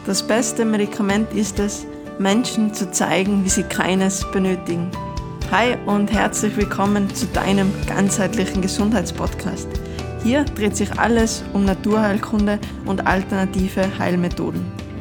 Das beste Medikament ist es, Menschen zu zeigen, wie sie keines benötigen. Hi und herzlich willkommen zu deinem ganzheitlichen Gesundheitspodcast. Hier dreht sich alles um Naturheilkunde und alternative Heilmethoden.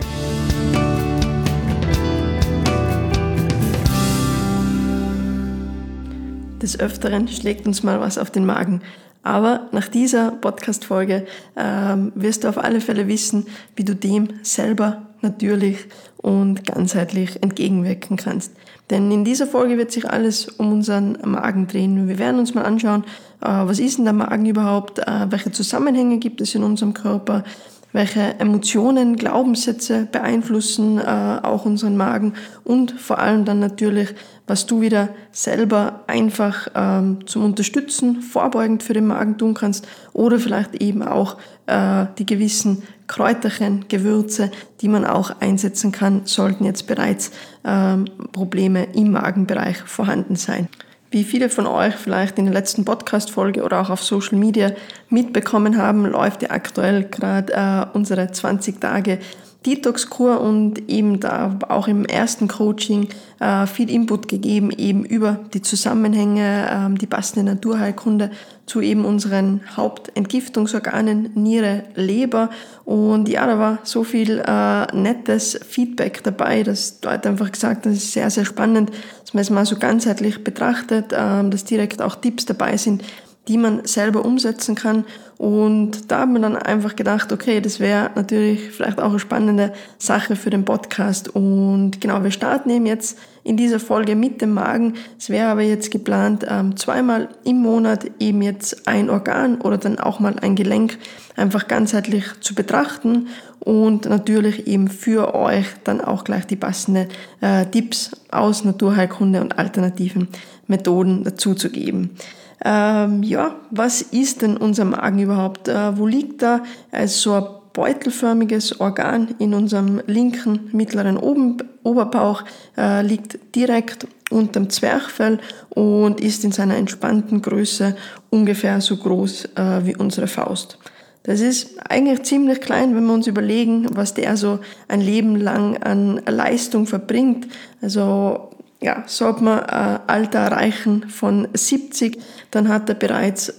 Des Öfteren schlägt uns mal was auf den Magen. Aber nach dieser Podcast-Folge wirst du auf alle Fälle wissen, wie du dem selber natürlich und ganzheitlich entgegenwirken kannst. Denn in dieser Folge wird sich alles um unseren Magen drehen. Wir werden uns mal anschauen, was ist denn der Magen überhaupt, welche Zusammenhänge gibt es in unserem Körper, welche Emotionen, Glaubenssätze beeinflussen auch unseren Magen und vor allem dann natürlich, was du wieder selber einfach zum Unterstützen, vorbeugend für den Magen tun kannst oder vielleicht eben auch die gewissen Kräuterchen, Gewürze, die man auch einsetzen kann, sollten jetzt bereits Probleme im Magenbereich vorhanden sein. Wie viele von euch vielleicht in der letzten Podcast-Folge oder auch auf Social Media mitbekommen haben, läuft ja aktuell gerade unsere 20 Tage Detox-Kur und eben da auch im ersten Coaching viel Input gegeben, eben über die Zusammenhänge, die passende Naturheilkunde zu eben unseren Hauptentgiftungsorganen, Niere, Leber. Und ja, da war so viel nettes Feedback dabei, dass Leute einfach gesagt haben, das ist sehr, sehr spannend, dass man es mal so ganzheitlich betrachtet, dass direkt auch Tipps dabei sind, die man selber umsetzen kann. Und da haben wir dann einfach gedacht, okay, das wäre natürlich vielleicht auch eine spannende Sache für den Podcast. Und genau, wir starten eben jetzt in dieser Folge mit dem Magen. Es wäre aber jetzt geplant, zweimal im Monat eben jetzt ein Organ oder dann auch mal ein Gelenk einfach ganzheitlich zu betrachten und natürlich eben für euch dann auch gleich die passenden Tipps aus Naturheilkunde und alternativen Methoden dazu zu geben. Was ist denn unser Magen überhaupt? Wo liegt er? Er ist so ein beutelförmiges Organ in unserem linken mittleren Oberbauch, liegt direkt unterm Zwerchfell und ist in seiner entspannten Größe ungefähr so groß wie unsere Faust. Das ist eigentlich ziemlich klein, wenn wir uns überlegen, was der so ein Leben lang an Leistung verbringt. Also sollte man ein Alter erreichen von 70, dann hat er bereits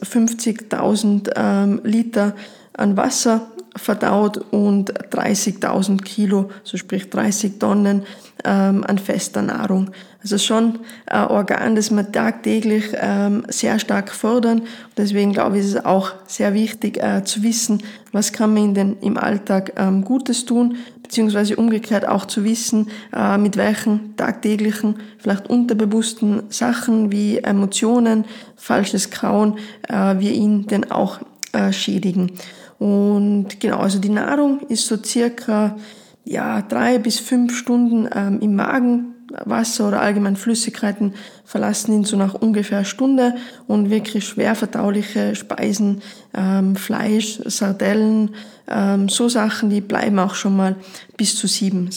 50.000 Liter an Wasser verdaut und 30.000 Kilo, so sprich 30 Tonnen an fester Nahrung. Also schon ein Organ, das wir tagtäglich sehr stark fördern. Deswegen glaube ich, ist es auch sehr wichtig zu wissen, was kann man denn im Alltag Gutes tun, beziehungsweise umgekehrt auch zu wissen, mit welchen tagtäglichen, vielleicht unterbewussten Sachen wie Emotionen, falsches Kauen, wir ihn denn auch schädigen. Und genau, also die Nahrung ist so circa 3 bis 5 Stunden im Magen. Wasser oder allgemein Flüssigkeiten verlassen ihn so nach ungefähr einer Stunde und wirklich schwer verdauliche Speisen, Fleisch, Sardellen, so Sachen, die bleiben auch schon mal bis zu 7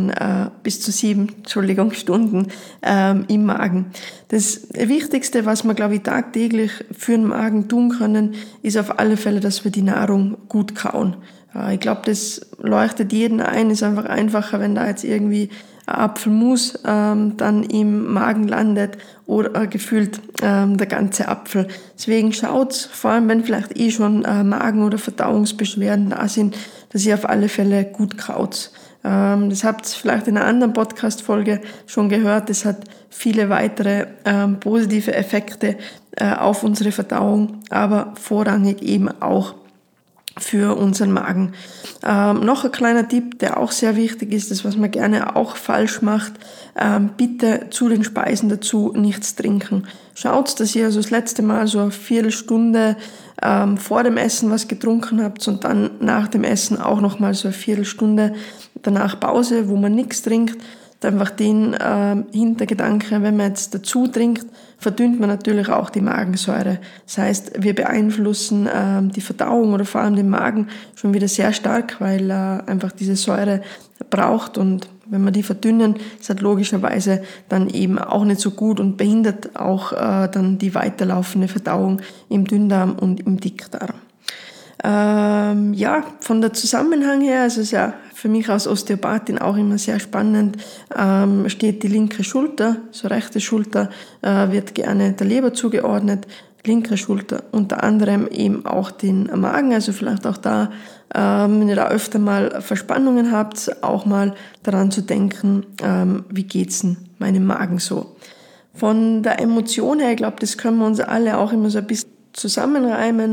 Stunden im Magen. Das Wichtigste, was wir, glaube ich, tagtäglich für den Magen tun können, ist auf alle Fälle, dass wir die Nahrung gut kauen. Ich glaube, das leuchtet jedem ein, ist einfach einfacher, wenn da jetzt irgendwie Apfelmus dann im Magen landet oder gefühlt der ganze Apfel. Deswegen schaut's, vor allem wenn vielleicht schon Magen- oder Verdauungsbeschwerden da sind, dass ihr auf alle Fälle gut kaut. Das habt ihr vielleicht in einer anderen Podcast-Folge schon gehört. Das hat viele weitere positive Effekte auf unsere Verdauung, aber vorrangig eben auch für unseren Magen. Noch ein kleiner Tipp, der auch sehr wichtig ist, das was man gerne auch falsch macht, bitte zu den Speisen dazu nichts trinken. Schaut, dass ihr also das letzte Mal so eine Viertelstunde vor dem Essen was getrunken habt und dann nach dem Essen auch nochmal so eine Viertelstunde danach Pause, wo man nichts trinkt. Einfach den Hintergedanke, wenn man jetzt dazu trinkt, verdünnt man natürlich auch die Magensäure. Das heißt, wir beeinflussen die Verdauung oder vor allem den Magen schon wieder sehr stark, weil er einfach diese Säure braucht und wenn wir die verdünnen, ist das logischerweise dann eben auch nicht so gut und behindert auch dann die weiterlaufende Verdauung im Dünndarm und im Dickdarm. Von der Zusammenhang her, also es ist ja für mich als Osteopathin auch immer sehr spannend, steht die linke Schulter, so rechte Schulter wird gerne der Leber zugeordnet, linke Schulter unter anderem eben auch den Magen, also vielleicht auch da, wenn ihr da öfter mal Verspannungen habt, auch mal daran zu denken, wie geht's denn meinem Magen so. Von der Emotion her, ich glaube, das können wir uns alle auch immer so ein bisschen zusammenreimen.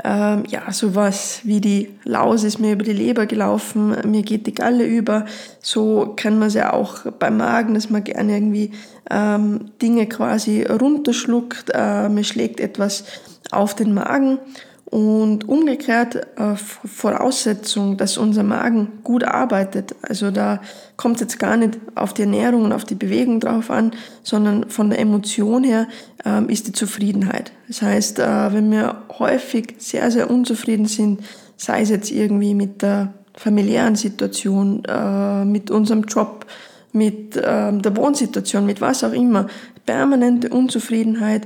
Sowas wie die Laus ist mir über die Leber gelaufen, mir geht die Galle über. So kennen wir es ja auch beim Magen, dass man gerne irgendwie Dinge quasi runterschluckt. Mir schlägt etwas auf den Magen. Und umgekehrt Voraussetzung, dass unser Magen gut arbeitet. Also da kommt es jetzt gar nicht auf die Ernährung und auf die Bewegung drauf an, sondern von der Emotion her ist die Zufriedenheit. Das heißt, wenn wir häufig sehr, sehr unzufrieden sind, sei es jetzt irgendwie mit der familiären Situation, mit unserem Job, mit der Wohnsituation, mit was auch immer, permanente Unzufriedenheit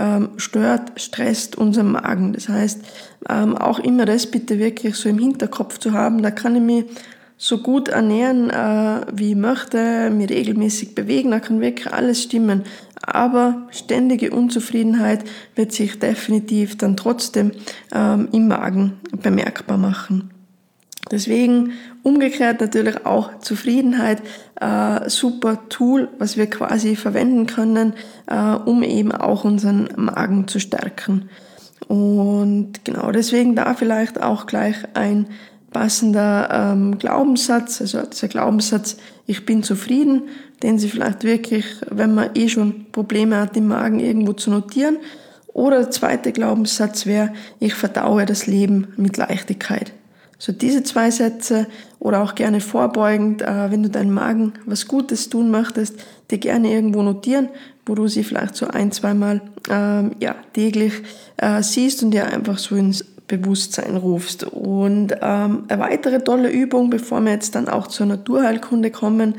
stresst unseren Magen. Das heißt, auch immer das bitte wirklich so im Hinterkopf zu haben, da kann ich mich so gut ernähren, wie ich möchte, mich regelmäßig bewegen, da kann wirklich alles stimmen. Aber ständige Unzufriedenheit wird sich definitiv dann trotzdem im Magen bemerkbar machen. Deswegen umgekehrt natürlich auch Zufriedenheit, super Tool, was wir quasi verwenden können, um eben auch unseren Magen zu stärken. Und genau deswegen da vielleicht auch gleich ein passender Glaubenssatz, also dieser Glaubenssatz, ich bin zufrieden, den Sie vielleicht wirklich, wenn man schon Probleme hat im Magen, irgendwo zu notieren. Oder der zweite Glaubenssatz wäre, ich verdaue das Leben mit Leichtigkeit. So diese 2 Sätze oder auch gerne vorbeugend, wenn du deinem Magen was Gutes tun möchtest, dir gerne irgendwo notieren, wo du sie vielleicht so 1-2 Mal täglich siehst und dir einfach so ins Bewusstsein rufst. Und eine weitere tolle Übung, bevor wir jetzt dann auch zur Naturheilkunde kommen,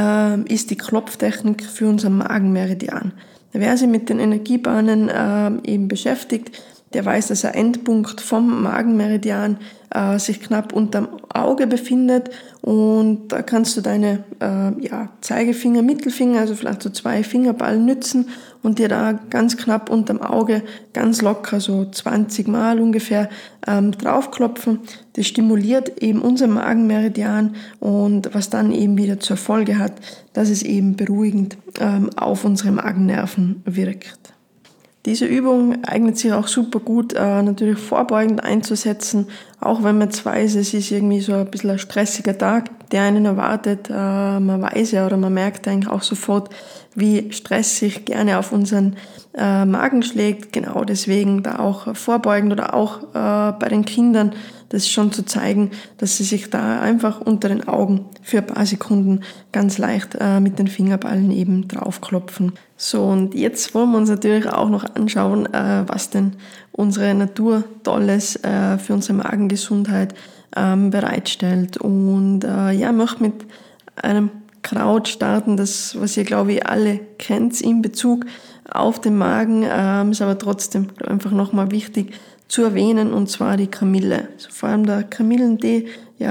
ist die Klopftechnik für unseren Magenmeridian. Wer sich mit den Energiebahnen eben beschäftigt, der weiß, dass ein Endpunkt vom Magenmeridian sich knapp unterm Auge befindet und da kannst du deine Zeigefinger, Mittelfinger, also vielleicht so 2 Fingerballen nützen und dir da ganz knapp unterm Auge ganz locker, so 20 Mal ungefähr, draufklopfen. Das stimuliert eben unser Magenmeridian und was dann eben wieder zur Folge hat, dass es eben beruhigend auf unsere Magennerven wirkt. Diese Übung eignet sich auch super gut, natürlich vorbeugend einzusetzen, auch wenn man jetzt weiß, es ist irgendwie so ein bisschen ein stressiger Tag, der einen erwartet. Man weiß ja oder man merkt eigentlich auch sofort, wie Stress sich gerne auf unseren Magen schlägt. Genau deswegen da auch vorbeugend oder auch bei den Kindern das schon zu zeigen, dass sie sich da einfach unter den Augen für ein paar Sekunden ganz leicht mit den Fingerballen eben draufklopfen. So, und jetzt wollen wir uns natürlich auch noch anschauen, was denn unsere Natur Tolles für unsere Magengesundheit bereitstellt. Und möchte mit einem Kraut starten, das, was ihr, glaube ich, alle kennt in Bezug auf den Magen, ist aber trotzdem einfach nochmal wichtig zu erwähnen, und zwar die Kamille. Also vor allem der Kamillentee,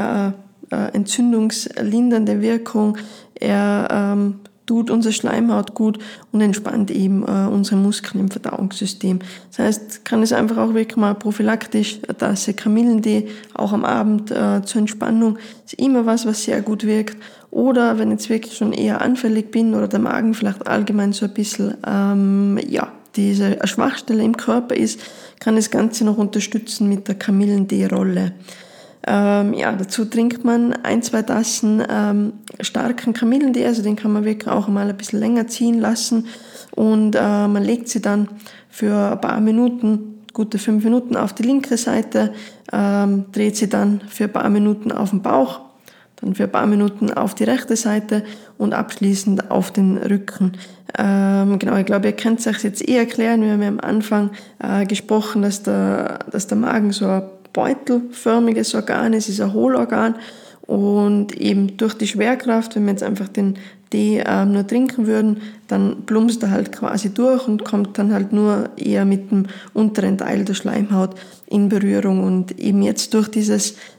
entzündungslindernde Wirkung, er tut unsere Schleimhaut gut und entspannt eben unsere Muskeln im Verdauungssystem. Das heißt, kann es einfach auch wirklich mal prophylaktisch, eine Tasse Kamillentee, auch am Abend zur Entspannung, ist immer was sehr gut wirkt. Oder wenn ich jetzt wirklich schon eher anfällig bin oder der Magen vielleicht allgemein so ein bisschen, diese Schwachstelle im Körper ist, kann das Ganze noch unterstützen mit der Kamillentee-Rolle. Dazu trinkt man 1-2 Tassen starken Kamillentee, also den kann man wirklich auch mal ein bisschen länger ziehen lassen und man legt sie dann für ein paar Minuten, gute 5 Minuten auf die linke Seite, dreht sie dann für ein paar Minuten auf den Bauch, dann für ein paar Minuten auf die rechte Seite und abschließend auf den Rücken. Ich glaube, ihr könnt es euch jetzt erklären. Wir haben ja am Anfang gesprochen, dass der Magen so ein beutelförmiges Organ ist ein Hohlorgan und eben durch die Schwerkraft, wenn wir jetzt einfach den Tee nur trinken würden, dann plumpst er halt quasi durch und kommt dann halt nur eher mit dem unteren Teil der Schleimhaut in Berührung. Und eben jetzt durch dieses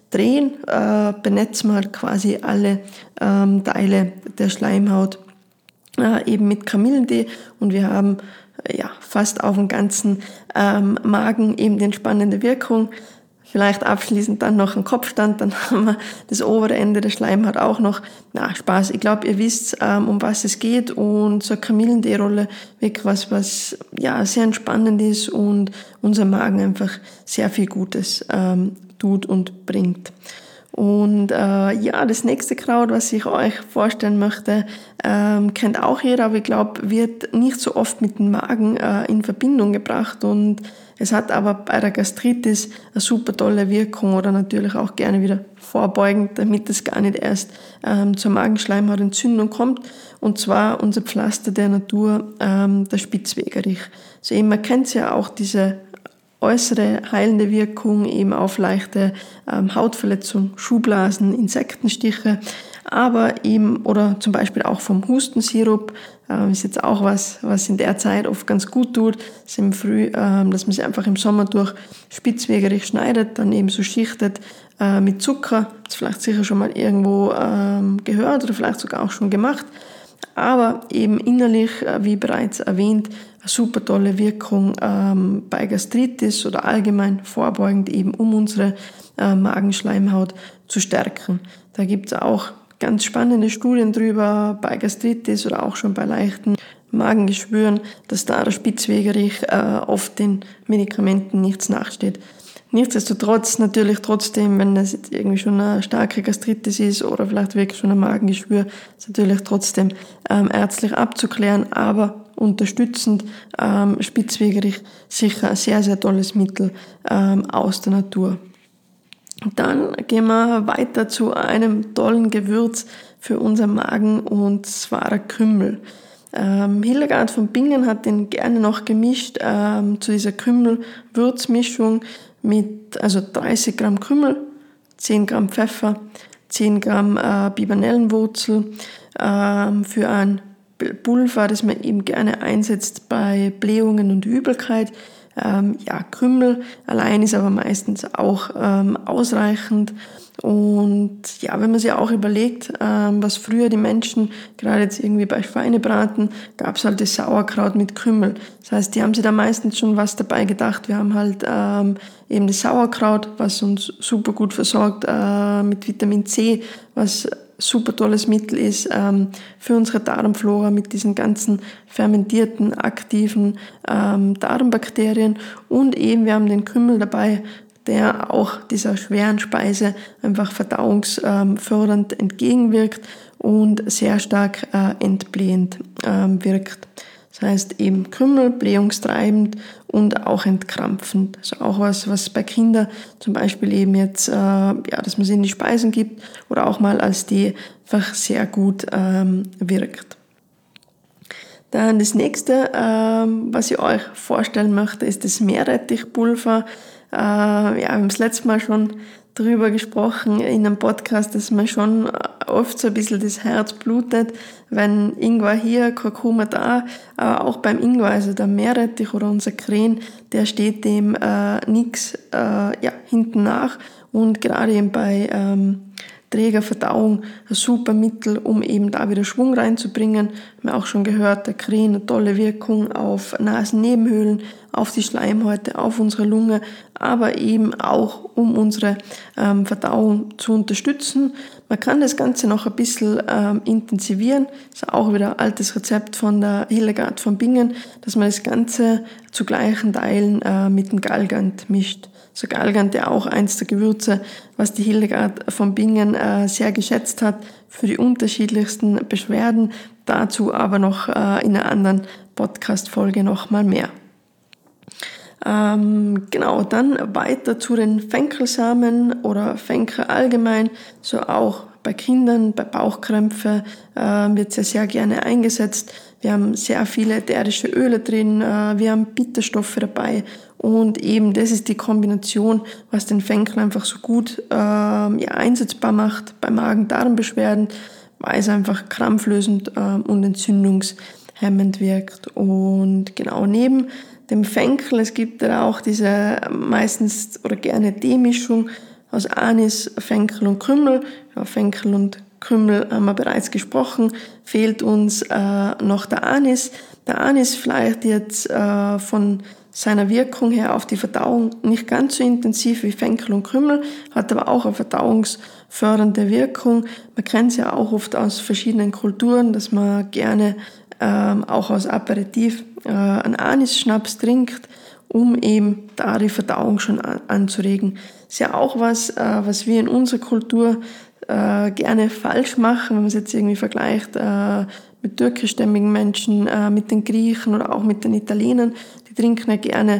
drehen, benetzen wir halt quasi alle Teile der Schleimhaut eben mit Kamillentee und wir haben fast auf dem ganzen Magen eben die entspannende Wirkung. Vielleicht abschließend dann noch ein Kopfstand, dann haben wir das obere Ende der Schleimhaut auch noch. Spaß. Ich glaube, ihr wisst, um was es geht und so eine Kamillentee-Rolle wirklich was sehr entspannend ist und unser Magen einfach sehr viel Gutes tut und bringt. Und das nächste Kraut, was ich euch vorstellen möchte, kennt auch jeder, aber ich glaube, wird nicht so oft mit dem Magen in Verbindung gebracht und es hat aber bei der Gastritis eine super tolle Wirkung oder natürlich auch gerne wieder vorbeugend, damit es gar nicht erst zur Magenschleimhautentzündung kommt. Und zwar unser Pflaster der Natur, der Spitzwegerich. Also eben, man kennt ja auch diese äußere heilende Wirkung eben auf leichte Hautverletzung, Schuhblasen, Insektenstiche, aber eben oder zum Beispiel auch vom Hustensirup ist jetzt auch was in der Zeit oft ganz gut tut, ist im Früh, dass man sich einfach im Sommer durch spitzwegerig schneidet, dann eben so schichtet mit Zucker, das vielleicht sicher schon mal irgendwo gehört oder vielleicht sogar auch schon gemacht. Aber eben innerlich, wie bereits erwähnt, eine super tolle Wirkung bei Gastritis oder allgemein vorbeugend eben, um unsere Magenschleimhaut zu stärken. Da gibt es auch ganz spannende Studien drüber bei Gastritis oder auch schon bei leichten Magengeschwüren, dass da der Spitzwegerich oft den Medikamenten nichts nachsteht. Nichtsdestotrotz natürlich trotzdem, wenn das jetzt irgendwie schon eine starke Gastritis ist oder vielleicht wirklich schon ein Magengeschwür, ist natürlich trotzdem ärztlich abzuklären, aber unterstützend Spitzwegerich sicher ein sehr, sehr tolles Mittel aus der Natur. Dann gehen wir weiter zu einem tollen Gewürz für unseren Magen und zwar der Kümmel. Hildegard von Bingen hat den gerne noch gemischt zu dieser Kümmel-Würzmischung mit 30 Gramm Kümmel, 10 Gramm Pfeffer, 10 Gramm Bibernellenwurzel für ein Pulver, das man eben gerne einsetzt bei Blähungen und Übelkeit. Kümmel allein ist aber meistens auch ausreichend. Und wenn man sich auch überlegt, was früher die Menschen, gerade jetzt irgendwie bei Schweinebraten, gab es halt das Sauerkraut mit Kümmel. Das heißt, die haben sich da meistens schon was dabei gedacht. Wir haben halt eben das Sauerkraut, was uns super gut versorgt mit Vitamin C, was super tolles Mittel ist für unsere Darmflora mit diesen ganzen fermentierten, aktiven Darmbakterien. Und eben wir haben den Kümmel dabei, der auch dieser schweren Speise einfach verdauungsfördernd entgegenwirkt und sehr stark entblähend wirkt. Das heißt eben Kümmel, blähungstreibend und auch entkrampfend. Also auch was bei Kindern zum Beispiel eben jetzt, dass man sie in die Speisen gibt oder auch mal als Tee einfach sehr gut wirkt. Dann das nächste, was ich euch vorstellen möchte, ist das Meerrettichpulver. Wir haben das letzte Mal schon darüber gesprochen in einem Podcast, dass man schon oft so ein bisschen das Herz blutet, wenn Ingwer hier, Kurkuma da, aber auch beim Ingwer, also der Meerrettich oder unser Kren, der steht dem nichts hinten nach und gerade eben bei träger Verdauung ein super Mittel, um eben da wieder Schwung reinzubringen. Wir haben auch schon gehört, der Kren eine tolle Wirkung auf Nasennebenhöhlen, auf die Schleimhäute, auf unsere Lunge, aber eben auch, um unsere Verdauung zu unterstützen. Man kann das Ganze noch ein bisschen intensivieren. Das ist auch wieder ein altes Rezept von der Hildegard von Bingen, dass man das Ganze zu gleichen Teilen mit dem Galgant mischt. So Galgant, der auch eins der Gewürze, was die Hildegard von Bingen sehr geschätzt hat für die unterschiedlichsten Beschwerden. Dazu aber noch in einer anderen Podcast-Folge noch mal mehr. Dann weiter zu den Fenchelsamen oder Fenchel allgemein, so auch bei Kindern, bei Bauchkrämpfe wird sehr gerne eingesetzt. Wir haben sehr viele ätherische Öle drin, wir haben Bitterstoffe dabei und eben das ist die Kombination, was den Fenchel einfach so gut einsetzbar macht bei Magen-Darm-Beschwerden, weil es einfach krampflösend und entzündungshemmend wirkt. Und genau neben dem Fenchel, es gibt da auch diese meistens oder gerne Teemischung aus Anis, Fenchel und Kümmel. Ja, Fenchel und Kümmel haben wir bereits gesprochen, fehlt uns noch der Anis. Der Anis vielleicht jetzt von seiner Wirkung her auf die Verdauung nicht ganz so intensiv wie Fenchel und Kümmel, hat aber auch eine verdauungsfördernde Wirkung. Man kennt es ja auch oft aus verschiedenen Kulturen, dass man gerne auch als Aperitif einen Anis-Schnaps trinkt, um eben da die Verdauung schon anzuregen. Ist ja auch was wir in unserer Kultur gerne falsch machen, wenn man es jetzt irgendwie vergleicht mit türkischstämmigen Menschen, mit den Griechen oder auch mit den Italienern. Die trinken ja gerne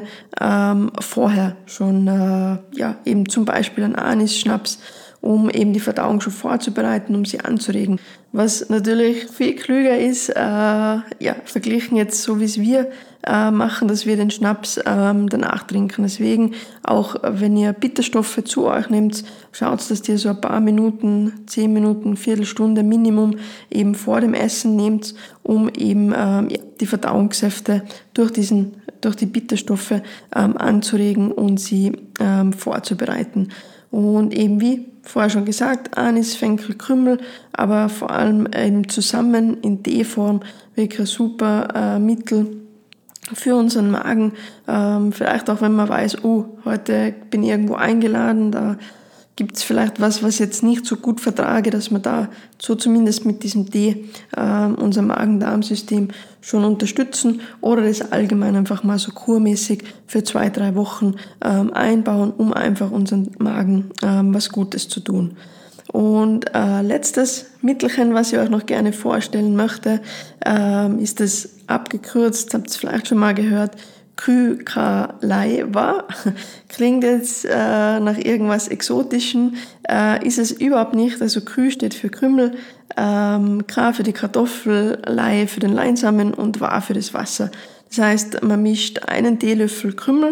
vorher schon eben zum Beispiel einen Anis-Schnaps, um eben die Verdauung schon vorzubereiten, um sie anzuregen. Was natürlich viel klüger ist, verglichen jetzt so wie es wir machen, dass wir den Schnaps danach trinken. Deswegen, auch wenn ihr Bitterstoffe zu euch nehmt, schaut, dass ihr so ein paar Minuten, 10 Minuten, Viertelstunde Minimum eben vor dem Essen nehmt, um eben die Verdauungssäfte durch die Bitterstoffe anzuregen und sie vorzubereiten. Und eben wie vorher schon gesagt, Anis, Fenchel, Kümmel, aber vor allem eben zusammen in Teeform wirklich ein super Mittel für unseren Magen. Vielleicht auch, wenn man weiß, heute bin ich irgendwo eingeladen, da gibt es vielleicht was jetzt nicht so gut vertrage, dass man da so zumindest mit diesem Tee unser Magen-Darm-System schon unterstützen oder das allgemein einfach mal so kurmäßig für 2-3 Wochen einbauen, um einfach unseren Magen was Gutes zu tun. Und letztes Mittelchen, was ich euch noch gerne vorstellen möchte, ist das abgekürzt, habt ihr vielleicht schon mal gehört, Kü-Ka-Lai-Wa. Klingt jetzt nach irgendwas Exotischem, ist es überhaupt nicht. Also Kü steht für Kümmel, Ka für die Kartoffel, Lai für den Leinsamen und Wa für das Wasser. Das heißt, man mischt einen Teelöffel Kümmel,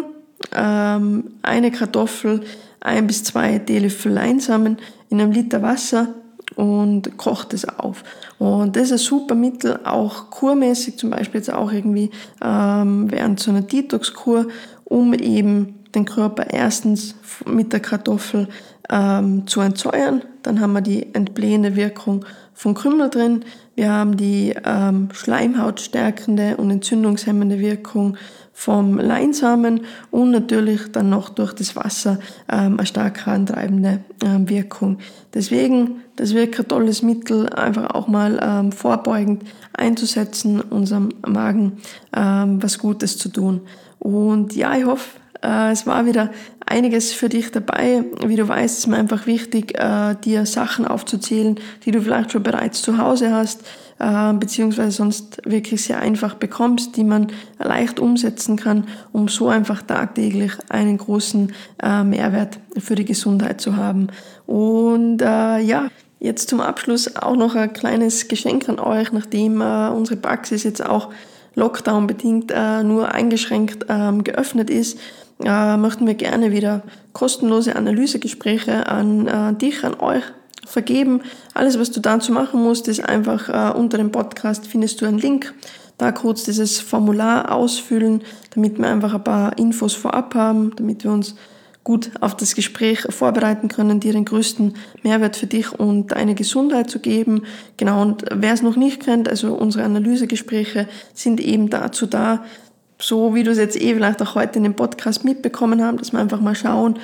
eine Kartoffel, 1 bis 2 Teelöffel Leinsamen in einem Liter Wasser und kocht es auf. Und das ist ein super Mittel, auch kurmäßig, zum Beispiel jetzt auch irgendwie während so einer Detox-Kur, um eben den Körper erstens mit der Kartoffel zu entsäuern. Dann haben wir die entblähende Wirkung von Kümmel drin. Wir haben die schleimhautstärkende und entzündungshemmende Wirkung vom Leinsamen und natürlich dann noch durch das Wasser eine stark antreibende Wirkung. Deswegen, das ist wirklich ein tolles Mittel, einfach auch mal vorbeugend einzusetzen, unserem Magen was Gutes zu tun. Und ja, ich hoffe, es war wieder einiges für dich dabei. Wie du weißt, ist mir einfach wichtig, dir Sachen aufzuzählen, die du vielleicht schon bereits zu Hause hast, beziehungsweise sonst wirklich sehr einfach bekommst, die man leicht umsetzen kann, um so einfach tagtäglich einen großen Mehrwert für die Gesundheit zu haben. Und jetzt zum Abschluss auch noch ein kleines Geschenk an euch, nachdem unsere Praxis jetzt auch Lockdown-bedingt nur eingeschränkt geöffnet ist, möchten wir gerne wieder kostenlose Analysegespräche an dich, an euch vergeben. Alles, was du dazu machen musst, ist einfach unter dem Podcast findest du einen Link. Da kurz dieses Formular ausfüllen, damit wir einfach ein paar Infos vorab haben, damit wir uns gut auf das Gespräch vorbereiten können, dir den größten Mehrwert für dich und deine Gesundheit zu geben. Genau, und wer es noch nicht kennt, also unsere Analysegespräche sind eben dazu da, so wie du es jetzt vielleicht auch heute in dem Podcast mitbekommen haben, dass wir einfach mal schauen,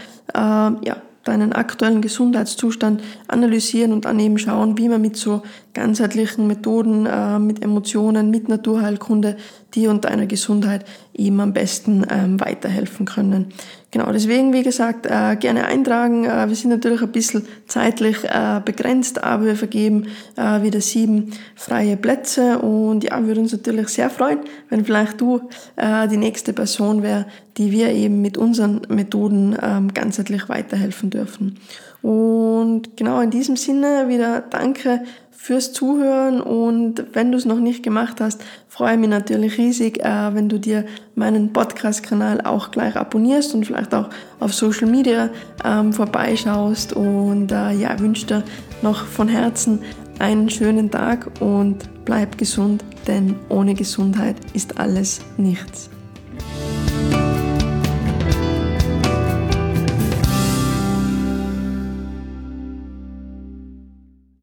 deinen aktuellen Gesundheitszustand analysieren und dann eben schauen, wie man mit so ganzheitlichen Methoden, mit Emotionen, mit Naturheilkunde dir und deiner Gesundheit eben am besten weiterhelfen können. Genau, deswegen, wie gesagt, gerne eintragen. Wir sind natürlich ein bisschen zeitlich begrenzt, aber wir vergeben wieder 7 freie Plätze und ja, würde uns natürlich sehr freuen, wenn vielleicht du die nächste Person wär, die wir eben mit unseren Methoden ganzheitlich weiterhelfen dürfen. Und genau in diesem Sinne wieder danke fürs Zuhören und wenn du es noch nicht gemacht hast, freue mich natürlich riesig, wenn du dir meinen Podcast-Kanal auch gleich abonnierst und vielleicht auch auf Social Media vorbeischaust und wünsche dir noch von Herzen einen schönen Tag und bleib gesund, denn ohne Gesundheit ist alles nichts.